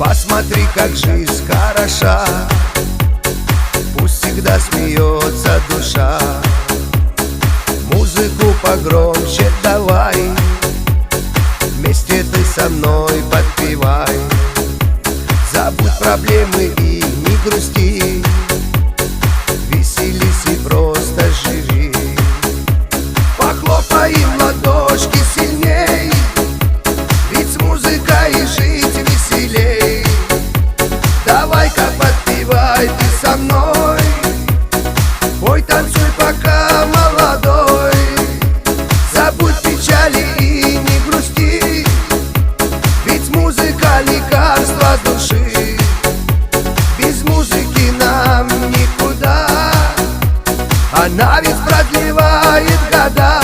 Посмотри, как жизнь хороша, пусть всегда смеется душа. Музыку погромче давай, вместе ты со мной подпевай. Забудь проблемы и не грусти, веселись и просто живи. Похлопаем ладошки сильней, ведь с музыкой жить веселей. Давай-ка подпевай ты со мной, пой, танцуй, пока молодой. Забудь печали и не грусти, ведь музыка лекарство души. Без музыки нам никуда, она ведь продлевает года.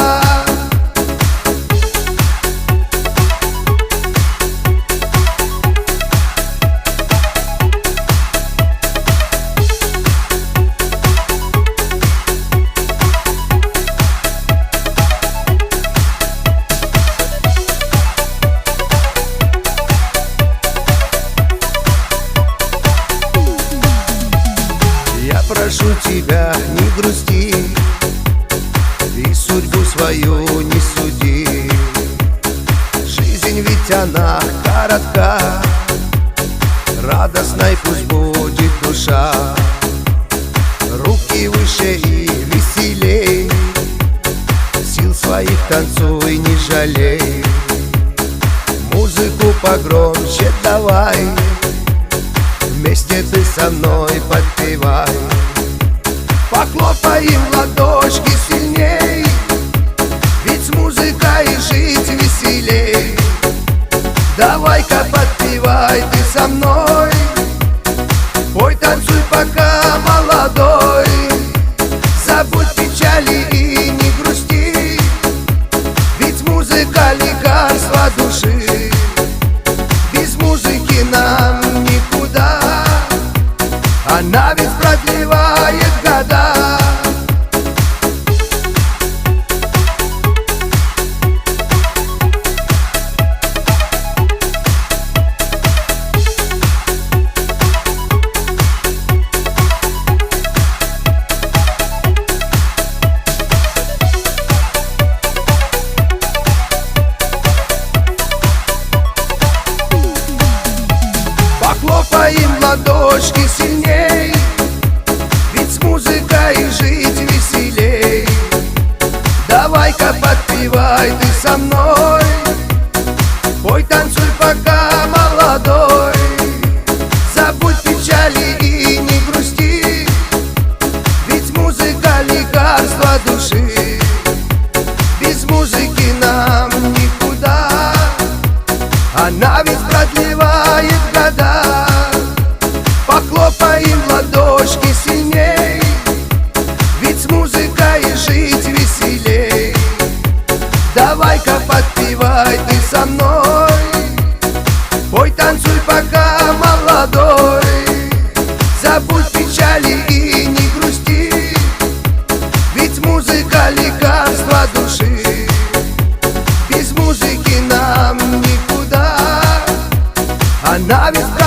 Прошу тебя, не грусти и судьбу свою не суди. Жизнь ведь она коротка, радостной пусть будет душа. Руки выше и веселей, сил своих танцуй, не жалей. Музыку погромче давай, вместе ты со мной подпевай. Похлопаем ладошки сильней, ведь с музыкой жить веселей. Давай-ка подпевай ты со мной, пой, танцуй, пока молодой. Забудь печали и не грусти, ведь музыка лекарство души. Без музыки нам никуда, она ведь продлевает года. Похлопаем ладошки сильней, ведь с музыкой жить веселей. Давай-ка подпевай ты со мной, пой, танцуй, пока молодой. Забудь печали и не грусти, ведь музыка лекарство души. Без музыки нам никуда, она ведь продлевает года. Похлопаем ладошки сильней, ведь с музыкой жить веселей. Давай-ка подпевай ты со мной, пой, танцуй, пока молодой. Забудь печали и не грусти, ведь музыка лекарство души. Без музыки нам никуда, она ведь